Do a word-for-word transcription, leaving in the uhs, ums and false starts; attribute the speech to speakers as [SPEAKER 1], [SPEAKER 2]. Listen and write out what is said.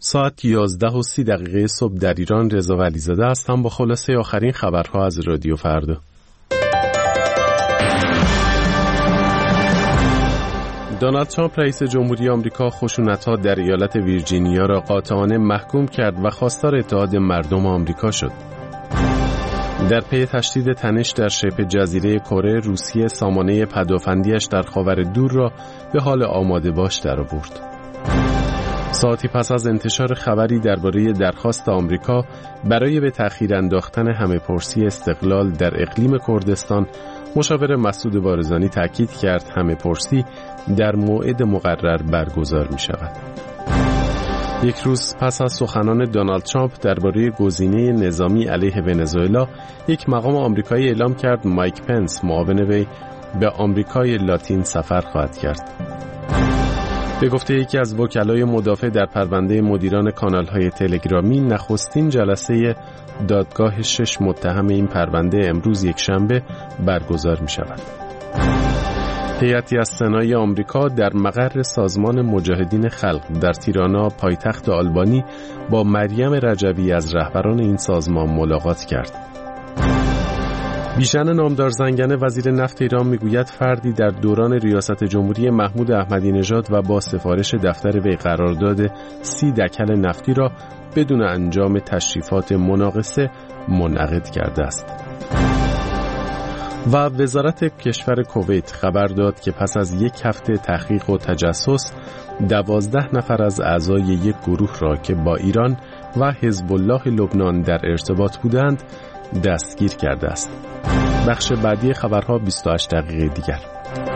[SPEAKER 1] ساعت یازده و سی دقیقه صبح در ایران. رضا ولیزاده هستم با خلاصه آخرین خبرها از رادیو فردا. دونالد ترامپ رئیس جمهوری آمریکا خشونت‌ها در ایالت ویرجینیا را قاطعانه محکوم کرد و خواستار اتحاد مردم آمریکا شد. در پی تشدید تنش در شبه جزیره کره، روسیه سامانه پدافندیش در خاور دور را به حال آماده باش درآورد. ساعتی پس از انتشار خبری درباره درخواست آمریکا برای به تأخیر انداختن همه‌پرسی استقلال در اقلیم کردستان، مشاور مسعود بارزانی تاکید کرد همه‌پرسی در موعد مقرر برگزار می شود. یک روز پس از سخنان دونالد ترامپ درباره گزینه نظامی علیه ونزوئلا، یک مقام آمریکایی اعلام کرد مایک پنس معاون وی به آمریکای لاتین سفر خواهد کرد. به گفته یکی از وکلای مدافع در پرونده مدیران کانال‌های تلگرامی، نخستین جلسه دادگاه شش متهم این پرونده امروز یکشنبه برگزار می شود. هیئتی از سنای آمریکا در مقر سازمان مجاهدین خلق در تیرانا پایتخت آلبانی با مریم رجبی از رهبران این سازمان ملاقات کرد. بیژن نامدار زنگنه وزیر نفت ایران میگوید فردی در دوران ریاست جمهوری محمود احمدی نژاد و با سفارش دفتر وی قرارداد سی دکل نفتی را بدون انجام تشریفات مناقصه منعقد کرده است. و وزارت کشور کویت خبر داد که پس از یک هفته تحقیق و تجسس، دوازده نفر از اعضای یک گروه را که با ایران و حزب الله لبنان در ارتباط بودند دستگیر کرده است. بخش بعدی خبرها بیست و هشت دقیقه دیگر.